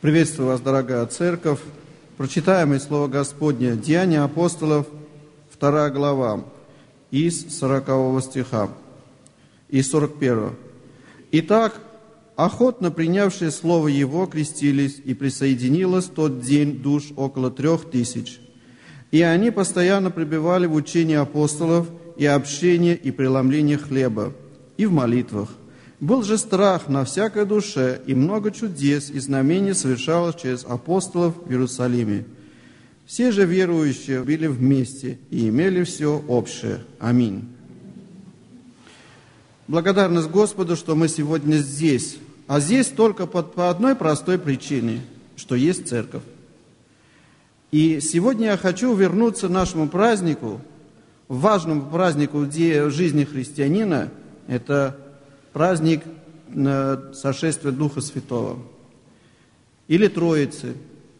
Приветствую вас, дорогая церковь. Прочитаем из Слова Господня Деяния апостолов, 2 глава, из 40 стиха и 41. «Итак, охотно принявшие Слово Его крестились, и присоединилось в тот день душ около 3000. И они постоянно пребывали в учении апостолов и общении и преломлении хлеба, и в молитвах. Был же страх на всякой душе, и много чудес и знамений совершалось через апостолов в Иерусалиме. Все же верующие были вместе и имели все общее. Аминь». Благодарность Господу, что мы сегодня здесь. А здесь только по одной простой причине, что есть церковь. И сегодня я хочу вернуться к нашему празднику, важному празднику в жизни христианина. Это праздник сошествия Духа Святого или Троицы.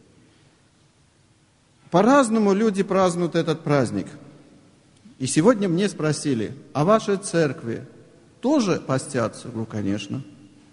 По-разному люди празднуют этот праздник. И сегодня мне спросили, а вашей церкви тоже постятся? Ну, конечно.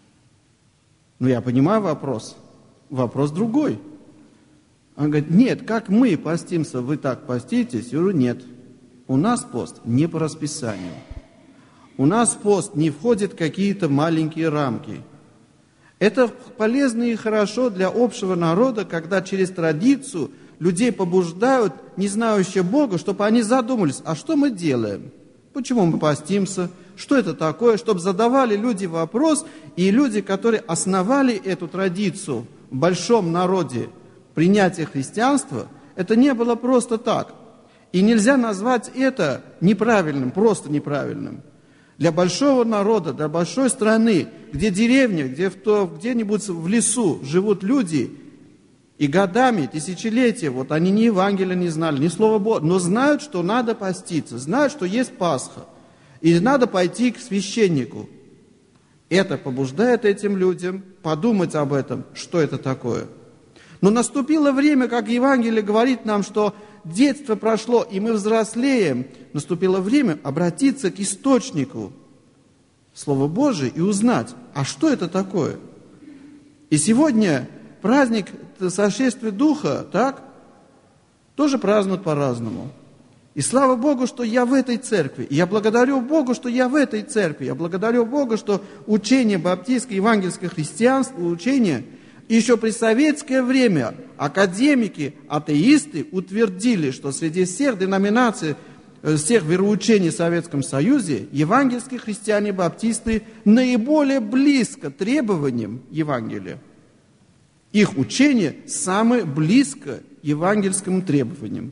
Но я понимаю вопрос. Вопрос другой. Он говорит, нет, как мы постимся, вы так поститесь? Я говорю, нет. У нас пост не по расписанию. У нас пост не входит в какие-то маленькие рамки. Это полезно и хорошо для общего народа, когда через традицию людей побуждают, не знающие Бога, чтобы они задумались, а что мы делаем? Почему мы постимся? Что это такое? Чтобы задавали люди вопрос, и люди, которые основали эту традицию в большом народе, принятия христианства, это не было просто так. И нельзя назвать это неправильным, просто неправильным. Для большого народа, для большой страны, где деревня, где-нибудь в лесу живут люди, и годами, тысячелетия, вот они ни Евангелия не знали, ни Слова Бога, но знают, что надо поститься, знают, что есть Пасха, и надо пойти к священнику. Это побуждает этим людям подумать об этом, что это такое. Но наступило время, как Евангелие говорит нам, что детство прошло, и мы взрослеем. Наступило время обратиться к источнику Слова Божия и узнать, а что это такое? И сегодня праздник сошествия Духа, так, тоже празднуют по-разному. И слава Богу, что я в этой церкви. И я благодарю Богу, что я в этой церкви. Я благодарю Бога, что учение баптистское, евангельское христианство, учение, еще при советское время академики, атеисты утвердили, что среди всех деноминаций, всех вероучений в Советском Союзе, евангельские христиане-баптисты наиболее близко требованиям Евангелия. Их учение самое близко евангельским требованиям.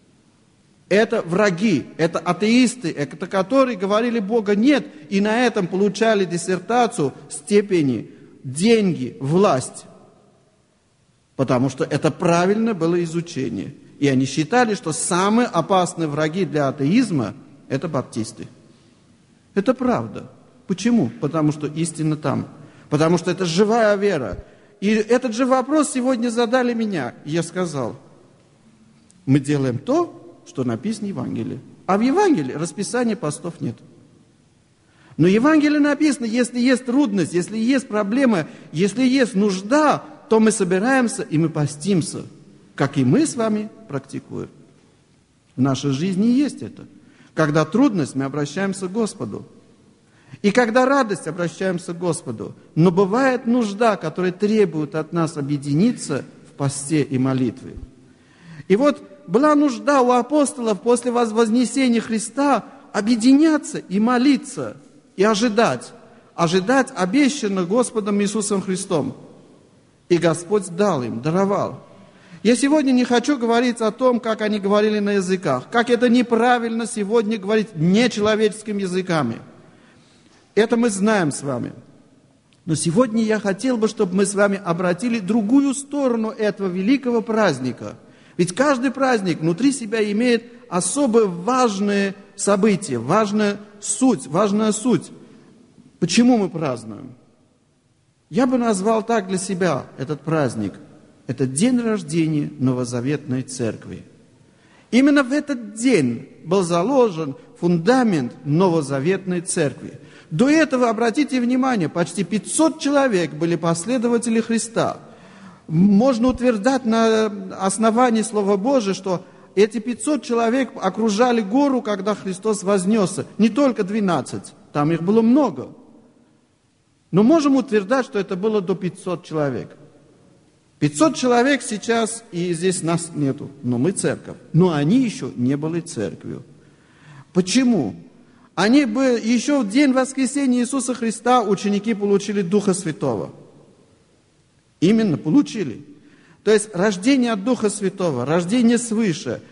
Это враги, это атеисты, это которые говорили Бога нет, и на этом получали диссертацию, степени, деньги, власть. Потому что это правильно было изучение. И они считали, что самые опасные враги для атеизма – это баптисты. Это правда. Почему? Потому что истина там. Потому что это живая вера. И этот же вопрос сегодня задали меня. И я сказал, мы делаем то, что написано в Евангелии. А в Евангелии расписания постов нет. Но в Евангелии написано, если есть трудность, если есть проблема, если есть нужда, то мы собираемся и мы постимся, как и мы с вами практикуем. В нашей жизни есть это. Когда трудность, мы обращаемся к Господу. И когда радость, обращаемся к Господу. Но бывает нужда, которая требует от нас объединиться в посте и молитве. И вот была нужда у апостолов после вознесения Христа объединяться и молиться, и ожидать обещанного Господом Иисусом Христом. И Господь дал им, даровал. Я сегодня не хочу говорить о том, как они говорили на языках, как это неправильно сегодня говорить нечеловеческими языками. Это мы знаем с вами. Но сегодня я хотел бы, чтобы мы с вами обратили другую сторону этого великого праздника. Ведь каждый праздник внутри себя имеет особо важные события, важная суть. Почему мы празднуем? Я бы назвал так для себя этот праздник. Это день рождения новозаветной церкви. Именно в этот день был заложен фундамент новозаветной церкви. До этого, обратите внимание, почти 500 человек были последователи Христа. можно утверждать на основании Слова Божия, что эти 500 человек окружали гору, когда Христос вознесся. Не только 12, там их было много. Но можем утверждать, что это было до 500 человек. 500 человек сейчас, и здесь нас нету, но мы церковь. Но они еще не были церковью. Почему? Они бы еще в день воскресения Иисуса Христа ученики получили Духа Святого. Именно получили. То есть рождение от Духа Святого, рождение свыше.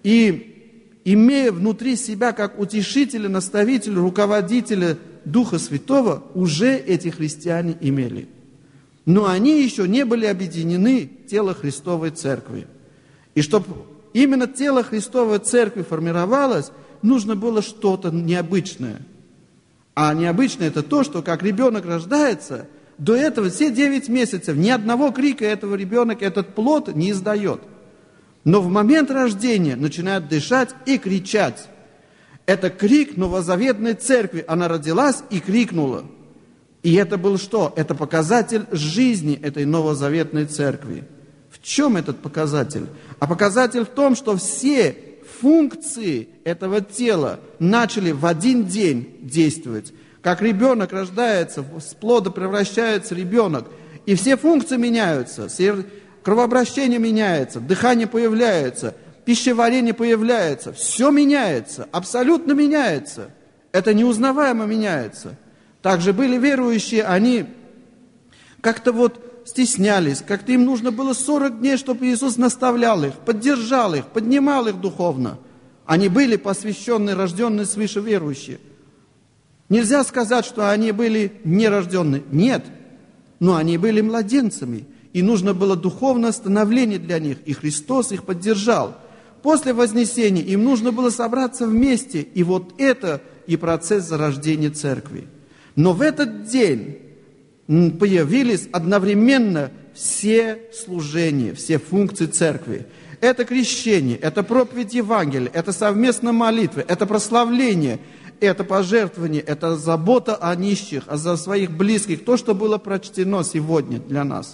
И имея внутри себя как утешителя, наставителя, руководителя Духа Святого, уже эти христиане имели. Но они еще не были объединены в тело Христовой Церкви. И чтобы именно тело Христовой Церкви формировалось, нужно было что-то необычное. А необычное это то, что как ребенок рождается, до этого все 9 месяцев ни одного крика этого ребенок, этот плод не издает. Но в момент рождения начинает дышать и кричать. Это крик новозаветной церкви. Она родилась и крикнула. И это был что? Это показатель жизни этой новозаветной церкви. В чем этот показатель? А показатель в том, что все функции этого тела начали в один день действовать. Как ребенок рождается, с плода превращается ребенок, и все функции меняются, кровообращение меняется, дыхание появляется, пищеварение появляется, все меняется, абсолютно меняется. Это неузнаваемо меняется. Также были верующие, они как-то стеснялись, как-то им нужно было 40 дней, чтобы Иисус наставлял их, поддержал их, поднимал их духовно. Они были посвященные, рожденные свыше верующие. Нельзя сказать, что они были нерожденные. Нет, но они были младенцами, и нужно было духовное становление для них, и Христос их поддержал. После вознесения им нужно было собраться вместе, и это и процесс зарождения церкви. Но в этот день появились одновременно все служения, все функции церкви. Это крещение, это проповедь Евангелия, это совместная молитва, это прославление, это пожертвование, это забота о нищих, о своих близких, то, что было прочтено сегодня для нас.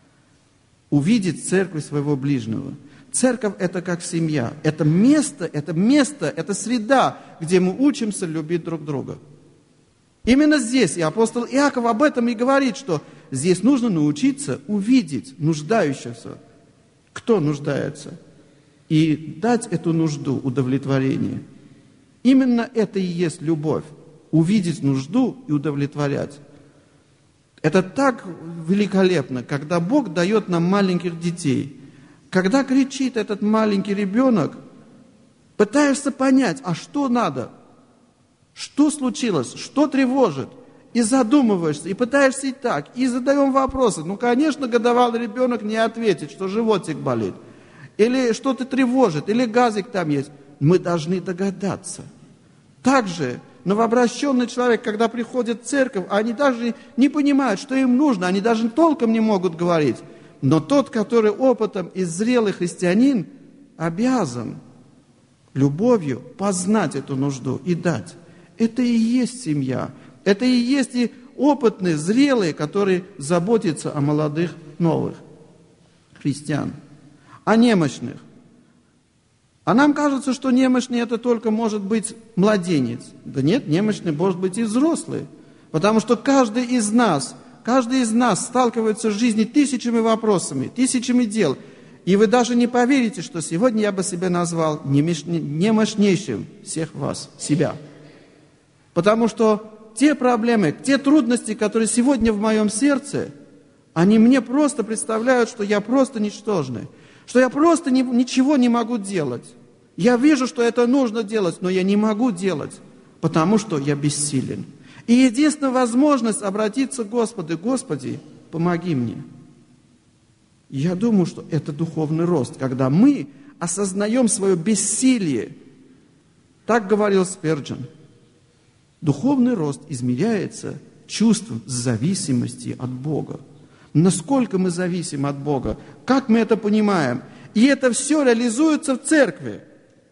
Увидеть церковь своего ближнего. Церковь – это как семья, это место, это среда, где мы учимся любить друг друга. Именно здесь и апостол Иаков об этом и говорит, что здесь нужно научиться увидеть нуждающихся, кто нуждается, и дать эту нужду удовлетворение. Именно это и есть любовь. Увидеть нужду и удовлетворять. Это так великолепно, когда Бог дает нам маленьких детей. Когда кричит этот маленький ребенок, пытаешься понять, а что надо? Что случилось? Что тревожит? И задумываешься, и пытаешься и так, и задаем вопросы. Конечно, годовалый ребенок не ответит, что животик болит, или что-то тревожит, или газик там есть. Мы должны догадаться. Также новообращенный человек, когда приходит в церковь, они даже не понимают, что им нужно, они даже толком не могут говорить. Но тот, который опытом и зрелый христианин, обязан любовью познать эту нужду и дать. Это и есть семья. Это и есть и опытные, зрелые, которые заботятся о молодых, новых христиан. О немощных. А нам кажется, что немощный это только может быть младенец. Да нет, немощный может быть и взрослый. Потому что каждый из нас сталкивается в жизни тысячами вопросами, тысячами дел. И вы даже не поверите, что сегодня я бы себя назвал немощнейшим всех вас, себя. Потому что те проблемы, те трудности, которые сегодня в моем сердце, они мне просто представляют, что я просто ничтожный, что я просто ничего не могу делать. Я вижу, что это нужно делать, но я не могу делать, потому что я бессилен. И единственная возможность обратиться к Господу: Господи, помоги мне. Я думаю, что это духовный рост, когда мы осознаем свое бессилие. Так говорил Спирджин. Духовный рост измеряется чувством зависимости от Бога. Насколько мы зависим от Бога, как мы это понимаем. И это все реализуется в церкви.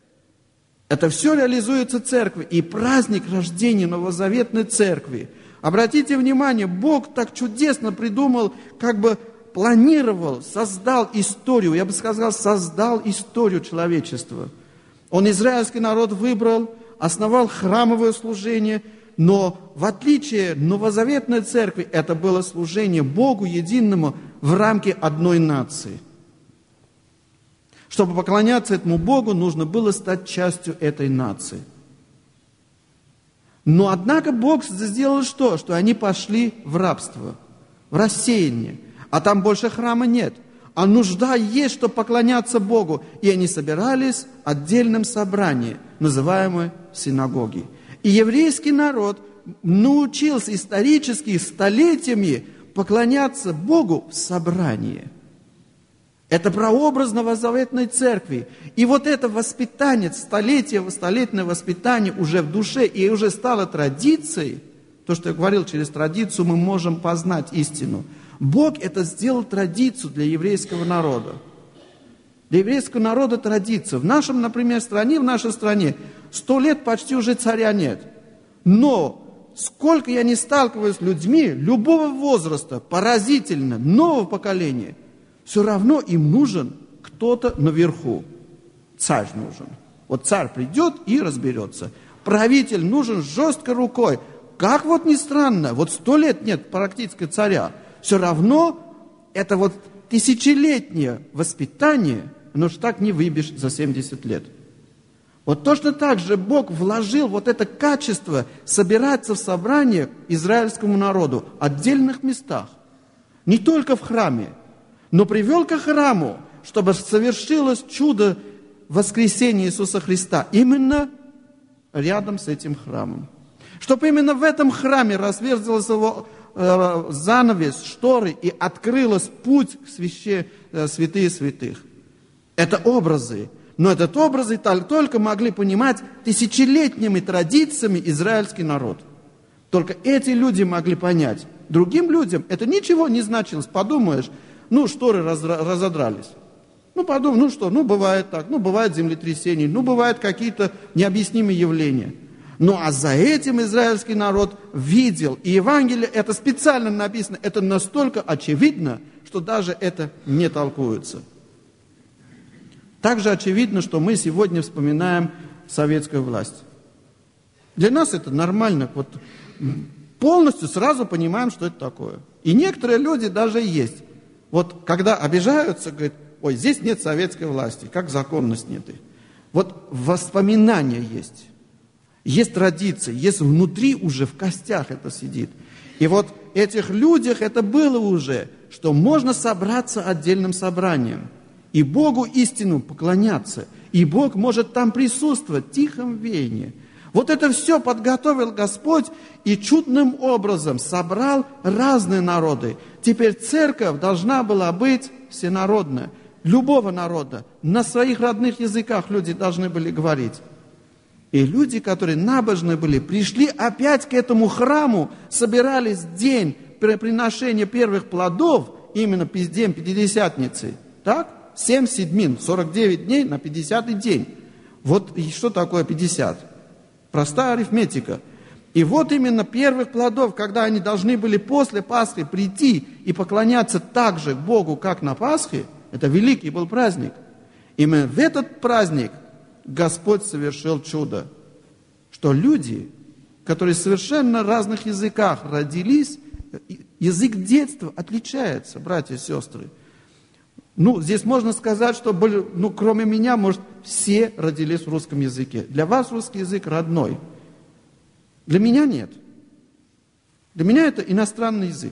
Это все реализуется в церкви. И праздник рождения новозаветной церкви. Обратите внимание, Бог так чудесно придумал планировал, создал историю, я бы сказал, создал историю человечества. Он израильский народ выбрал, основал храмовое служение, но в отличие новозаветной церкви, это было служение Богу единому в рамке одной нации. Чтобы поклоняться этому Богу, нужно было стать частью этой нации. Но, однако, Бог сделал что? Что они пошли в рабство, в рассеяние. А там больше храма нет. А нужда есть, чтобы поклоняться Богу. И они собирались в отдельном собрании, называемое синагоги. И еврейский народ научился исторически столетиями поклоняться Богу в собрании. Это прообраз новозаветной церкви. И вот это воспитание, столетнее воспитание уже в душе, и уже стало традицией. То, что я говорил, через традицию мы можем познать истину. Бог это сделал традицию для еврейского народа. Для еврейского народа традиция. В нашем, например, стране, в нашей стране 100 лет почти уже царя нет. Но сколько я не сталкиваюсь с людьми любого возраста, поразительно, нового поколения, все равно им нужен кто-то наверху. Царь нужен. Вот царь придет и разберется. Правитель нужен с жесткой рукой. Как вот ни странно, вот 100 лет нет практически царя. Все равно это вот тысячелетнее воспитание, оно же так не выбьешь за 70 лет. Вот точно так же Бог вложил вот это качество собираться в собраниях израильскому народу в отдельных местах. Не только в храме, но привел ко храму, чтобы совершилось чудо воскресения Иисуса Христа именно рядом с этим храмом. Чтобы именно в этом храме разверзался его занавес, шторы, и открылся путь к святые святых. Это образы. Но этот образы только могли понимать тысячелетними традициями израильский народ. Только эти люди могли понять. Другим людям это ничего не значилось. Подумаешь, шторы разодрались. Подумай, бывает так, бывает землетрясение, бывают какие-то необъяснимые явления. А за этим израильский народ видел. И Евангелие, это специально написано, это настолько очевидно, что даже это не толкуется. Также очевидно, что мы сегодня вспоминаем советскую власть. Для нас это нормально. Вот полностью сразу понимаем, что это такое. И некоторые люди даже есть. Вот когда обижаются, говорят, ой, здесь нет советской власти, как законно сняты. Вот воспоминания есть. Есть традиции, есть внутри уже, в костях это сидит. И вот этих людях это было уже, что можно собраться отдельным собранием. И Богу истину поклоняться. И Бог может там присутствовать в тихом веянии. Вот это все подготовил Господь и чудным образом собрал разные народы. Теперь церковь должна была быть всенародная. Любого народа. На своих родных языках люди должны были говорить. И люди, которые набожные были, пришли опять к этому храму, собирались в день приношения первых плодов, именно день Пятидесятницы. Так? 7 седмин, 49 дней на 50-й день. Вот и что такое 50? Простая арифметика. И вот именно первых плодов, когда они должны были после Пасхи прийти и поклоняться так же Богу, как на Пасхе, это великий был праздник. Именно в этот праздник Господь совершил чудо, что люди, которые в совершенно разных языках родились, язык детства отличается, братья и сестры. Здесь можно сказать, что, кроме меня, может, все родились в русском языке. Для вас русский язык родной. Для меня нет. Для меня это иностранный язык.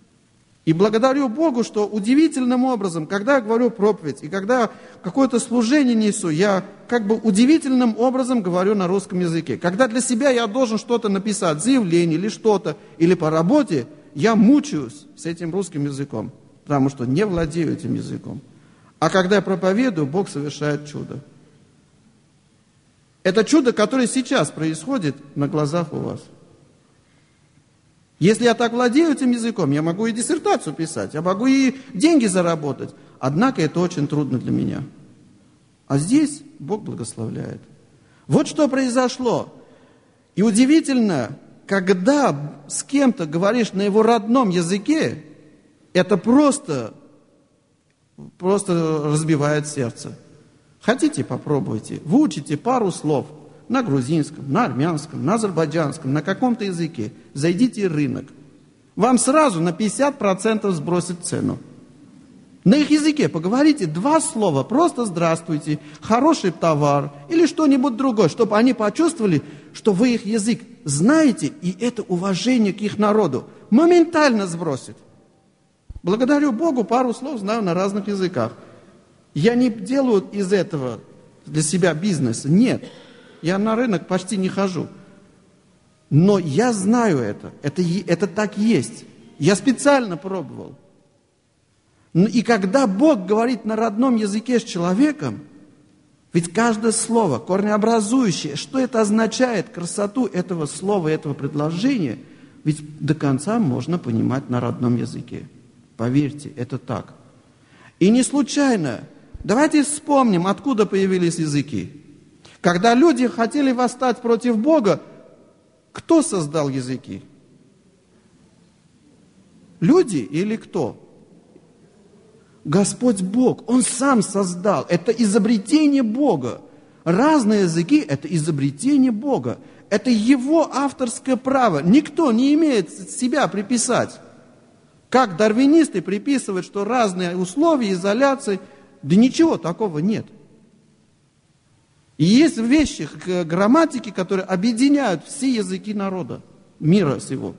И благодарю Богу, что удивительным образом, когда я говорю проповедь, и когда какое-то служение несу, я удивительным образом говорю на русском языке. Когда для себя я должен что-то написать, заявление или что-то, или по работе, я мучаюсь с этим русским языком, потому что не владею этим языком. А когда я проповедую, Бог совершает чудо. Это чудо, которое сейчас происходит на глазах у вас. Если я так владею этим языком, я могу и диссертацию писать, я могу и деньги заработать. Однако это очень трудно для меня. А здесь Бог благословляет. Вот что произошло. И удивительно, когда с кем-то говоришь на его родном языке, это просто просто разбивает сердце. Хотите, попробуйте. Выучите пару слов на грузинском, на армянском, на азербайджанском, на каком-то языке. Зайдите в рынок. Вам сразу на 50% сбросит цену. На их языке поговорите 2 слова, просто «здравствуйте», «хороший товар» или что-нибудь другое, чтобы они почувствовали, что вы их язык знаете, и это уважение к их народу моментально сбросит. Благодарю Богу, пару слов знаю на разных языках. Я не делаю из этого для себя бизнеса, нет. Я на рынок почти не хожу. Но я знаю это так есть. Я специально пробовал. И когда Бог говорит на родном языке с человеком, ведь каждое слово, корнеобразующее, что это означает, красоту этого слова, этого предложения, ведь до конца можно понимать на родном языке. Поверьте, это так. И не случайно. Давайте вспомним, откуда появились языки. Когда люди хотели восстать против Бога, кто создал языки? Люди или кто? Господь Бог, Он сам создал. Это изобретение Бога. Разные языки – это изобретение Бога. Это Его авторское право. Никто не имеет себя приписать. Как дарвинисты приписывают, что разные условия изоляции, да ничего такого нет. И есть вещи грамматики, которые объединяют все языки народа, мира сего.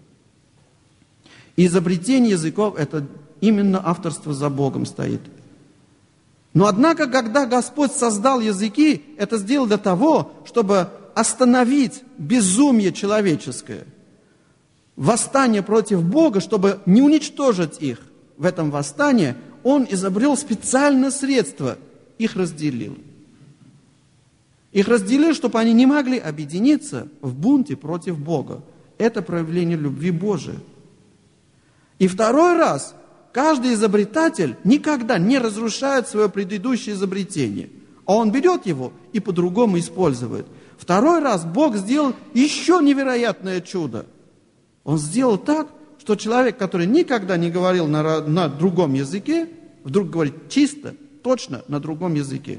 И изобретение языков – это именно авторство за Богом стоит. Но однако, когда Господь создал языки, это сделал для того, чтобы остановить безумие человеческое, восстание против Бога, чтобы не уничтожить их в этом восстании, Он изобрел специальное средство, их разделил. Их разделил, чтобы они не могли объединиться в бунте против Бога. Это проявление любви Божией. И второй раз, каждый изобретатель никогда не разрушает свое предыдущее изобретение, а он берет его и по-другому использует. Второй раз Бог сделал еще невероятное чудо. Он сделал так, что человек, который никогда не говорил на другом языке, вдруг говорит чисто, точно на другом языке.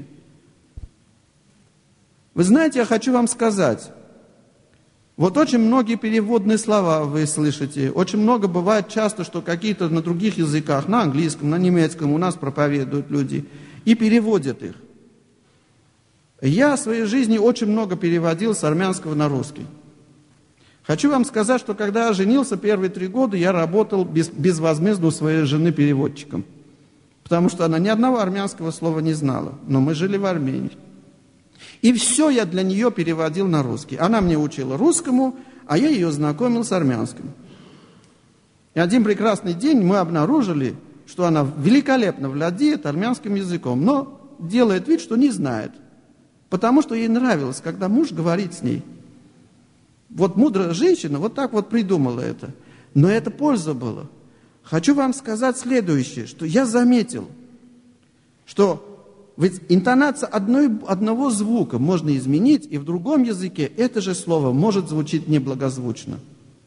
Вы знаете, я хочу вам сказать, вот очень многие переводные слова вы слышите, очень много бывает часто, что какие-то на других языках, на английском, на немецком у нас проповедуют люди и переводят их. Я в своей жизни очень много переводил с армянского на русский. Хочу вам сказать, что когда я женился первые 3 года, я работал безвозмездно у своей жены переводчиком, потому что она ни одного армянского слова не знала, но мы жили в Армении. И все я для нее переводил на русский. Она мне учила русскому, а я ее знакомил с армянским. И один прекрасный день мы обнаружили, что она великолепно владеет армянским языком, но делает вид, что не знает. Потому что ей нравилось, когда муж говорит с ней. Вот мудрая женщина вот так вот придумала это. Но это польза была. Хочу вам сказать следующее, что я заметил, что ведь интонация одного звука можно изменить, и в другом языке это же слово может звучить неблагозвучно.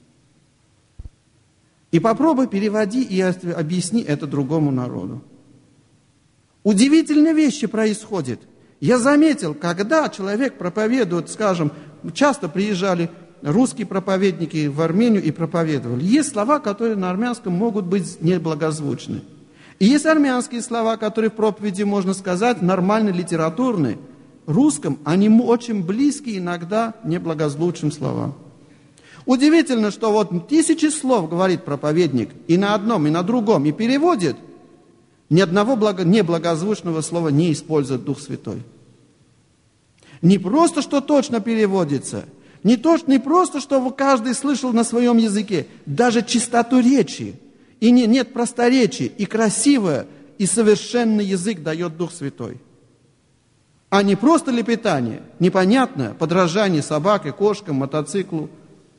И попробуй переводи и объясни это другому народу. Удивительные вещи происходят. Я заметил, когда человек проповедует, скажем, часто приезжали русские проповедники в Армению и проповедовали. Есть слова, которые на армянском могут быть неблагозвучны. И есть армянские слова, которые в проповеди можно сказать нормально литературные. В русском они очень близки иногда неблагозвучным словам. Удивительно, что вот 1000 слов говорит проповедник и на одном, и на другом, и переводит. Ни одного неблагозвучного слова не использует Дух Святой. Не просто, что точно переводится, не просто, что каждый слышал на своем языке, даже чистоту речи. И нет просторечия, и красивое, и совершенный язык дает Дух Святой. А не просто лепетание, непонятное, подражание собаке, кошкам, мотоциклу.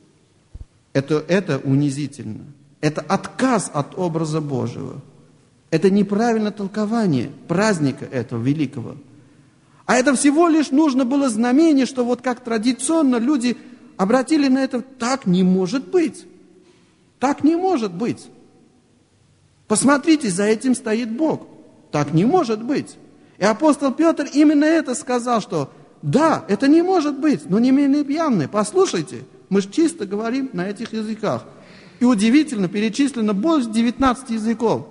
Это унизительно. Это отказ от образа Божьего. Это неправильное толкование праздника этого великого. А это всего лишь нужно было знамение, что вот как традиционно люди обратили на это, так не может быть. Так не может быть. Посмотрите, за этим стоит Бог. Так не может быть. И апостол Петр именно это сказал, что да, это не может быть, но не менее явно. Послушайте, мы же чисто говорим на этих языках. И удивительно, перечислено больше 19 языков.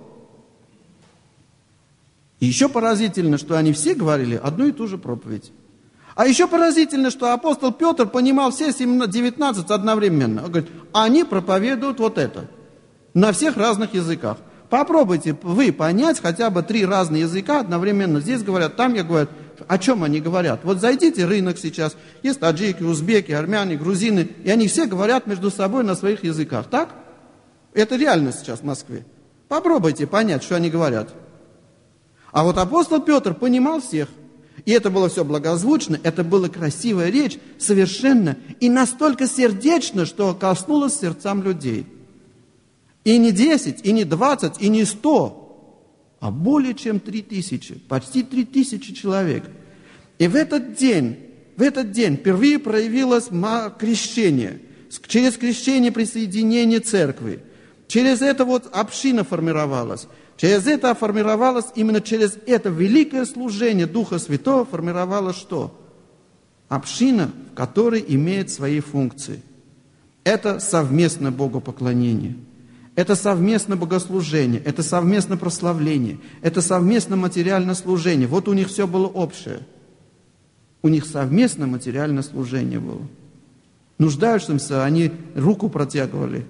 И еще поразительно, что они все говорили одну и ту же проповедь. А еще поразительно, что апостол Петр понимал все 19 одновременно. Он говорит, они проповедуют вот это на всех разных языках. Попробуйте вы понять хотя бы 3 разных языка одновременно. Здесь говорят, там говорят, о чем они говорят. Вот зайдите в рынок сейчас, есть таджики, узбеки, армяне, грузины, и они все говорят между собой на своих языках. Так? Это реально сейчас в Москве. Попробуйте понять, что они говорят. А вот апостол Петр понимал всех. И это было все благозвучно, это была красивая речь, совершенно, и настолько сердечно, что коснулось сердцам людей. И не 10, и не 20, и не 100, а более чем 3000, почти 3000 человек. И в этот день впервые проявилось крещение. Через крещение присоединение церкви. Через это вот община формировалась. Через это формировалось, именно через это великое служение Духа Святого формировалось что? Община, в которой имеет свои функции. Это совместное богопоклонение. Это совместное богослужение, это совместное прославление, это совместное материальное служение. Вот у них все было общее. У них совместное материальное служение было. Нуждающимся они руку протягивали.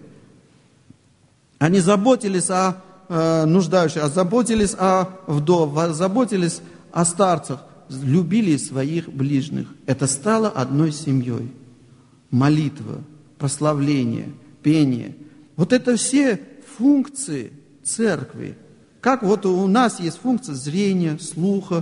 Они заботились о нуждающихся, заботились о вдовах, заботились о старцах, любили своих ближних. Это стало одной семьей. Молитва, прославление, пение. Вот это все функции церкви. Как вот у нас есть функция зрения, слуха,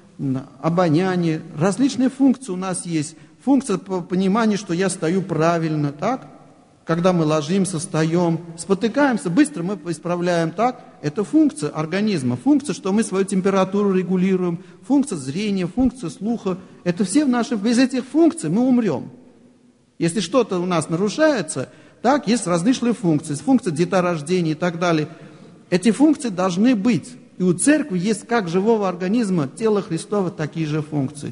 обоняния. Различные функции у нас есть. Функция понимания, что я стою правильно, так? Когда мы ложимся, встаем, спотыкаемся, быстро мы исправляем, так? Это функция организма, функция, что мы свою температуру регулируем, функция зрения, функция слуха. Это все наши, без этих функций мы умрем. Если что-то у нас нарушается, так, есть различные функции, функция деторождения и так далее. Эти функции должны быть. И у церкви есть как живого организма, тело Христова, такие же функции.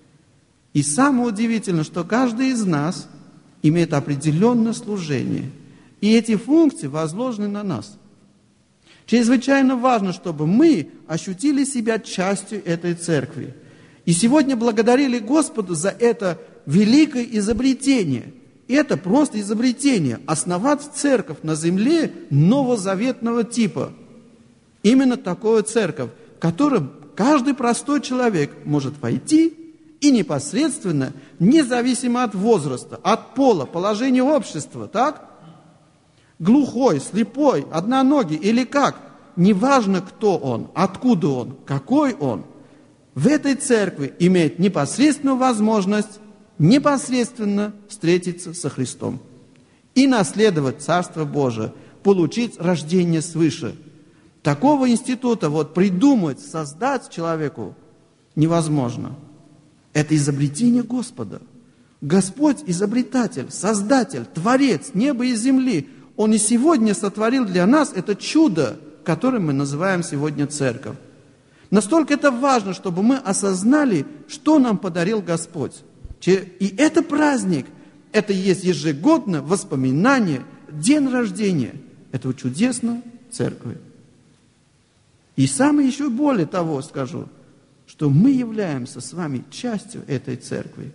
И самое удивительное, что каждый из нас имеет определенное служение. И эти функции возложены на нас. Чрезвычайно важно, чтобы мы ощутили себя частью этой церкви. И сегодня благодарили Господу за это великое изобретение. Это просто изобретение. Основать церковь на земле новозаветного типа. Именно такую церковь, в которой каждый простой человек может войти и непосредственно, независимо от возраста, от пола, положения общества, так? Глухой, слепой, одноногий или как, неважно кто он, откуда он, какой он, в этой церкви имеет непосредственную возможность непосредственно встретиться со Христом и наследовать Царство Божие, получить рождение свыше. Такого института вот придумать, создать человеку невозможно. Это изобретение Господа. Господь изобретатель, создатель, творец неба и земли. Он и сегодня сотворил для нас это чудо, которое мы называем сегодня церковь. Настолько это важно, чтобы мы осознали, что нам подарил Господь. И это праздник, это и есть ежегодное воспоминание, день рождения этого чудесной церкви. И самое еще более того скажу, что мы являемся с вами частью этой церкви.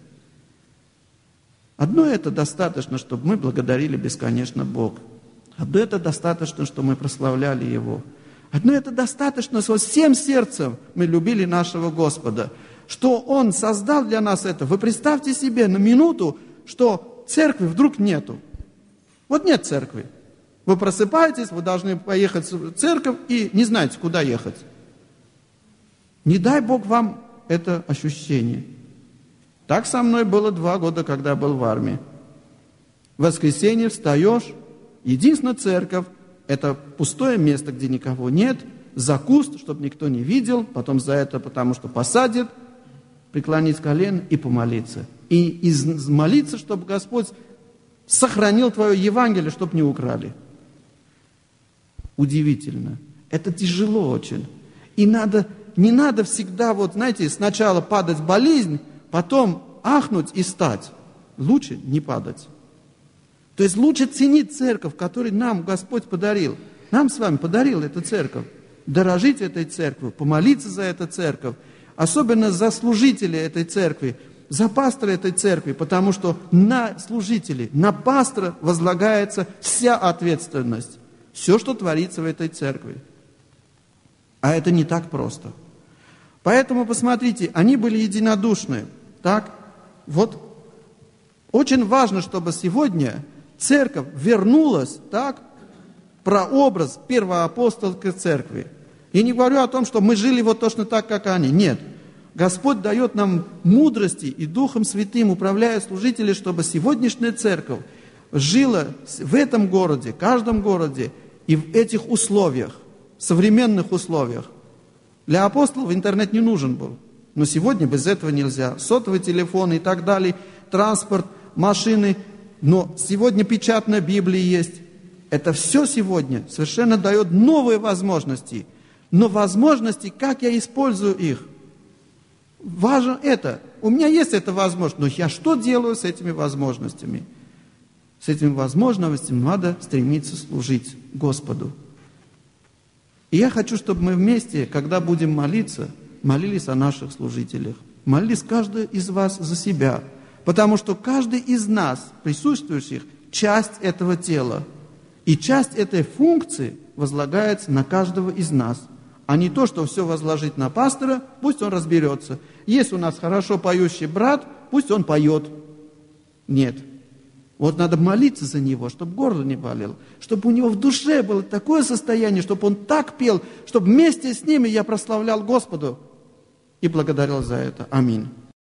Одно это достаточно, чтобы мы благодарили бесконечно Бога. Одно это достаточно, что мы прославляли Его. Одно это достаточно, что всем сердцем мы любили нашего Господа. Что Он создал для нас это. Вы представьте себе на минуту, что церкви вдруг нету. Вот нет церкви. Вы просыпаетесь, вы должны поехать в церковь и не знаете, куда ехать. Не дай Бог вам это ощущение. Так со мной было 2 года, когда был в армии. В воскресенье встаешь, единственная церковь, это пустое место, где никого нет, за куст, чтобы никто не видел, потом за это, потому что посадят, преклонить колено и помолиться. И молиться, чтобы Господь сохранил твое Евангелие, чтобы не украли. Удивительно. Это тяжело очень. И не надо всегда, сначала падать в болезнь, потом ахнуть и стать. Лучше не падать. То есть лучше ценить церковь, которую нам Господь подарил. Нам с вами подарил эту церковь. Дорожить этой церковью, помолиться за эту церковь. Особенно за служителей этой церкви, за пастора этой церкви, потому что на служителей, на пастора возлагается вся ответственность. Все, что творится в этой церкви. А это не так просто. Поэтому, посмотрите, они были единодушны. Так? Вот очень важно, чтобы сегодня церковь вернулась, так, прообраз первоапостольской церкви. И не говорю о том, что мы жили вот точно так, как они. Нет. Господь дает нам мудрости и Духом Святым, управляя служителей, чтобы сегодняшняя церковь жила в этом городе, каждом городе и в этих условиях, современных условиях. Для апостолов интернет не нужен был. Но сегодня без этого нельзя. Сотовый телефон и так далее, транспорт, машины. Но сегодня печатная Библия есть. Это все сегодня совершенно дает новые возможности. Но возможности, как я использую их, важно это. У меня есть эта возможность, но я что делаю с этими возможностями? С этими возможностями надо стремиться служить Господу. И я хочу, чтобы мы вместе, когда будем молиться, молились о наших служителях. Молились каждый из вас за себя. Потому что каждый из нас, присутствующих, часть этого тела. И часть этой функции возлагается на каждого из нас. А не то, что все возложить на пастора, пусть он разберется. Есть у нас хорошо поющий брат, пусть он поет. Нет. Вот надо молиться за него, чтобы горло не болело, чтобы у него в душе было такое состояние, чтобы он так пел, чтобы вместе с ними я прославлял Господу и благодарил за это. Аминь.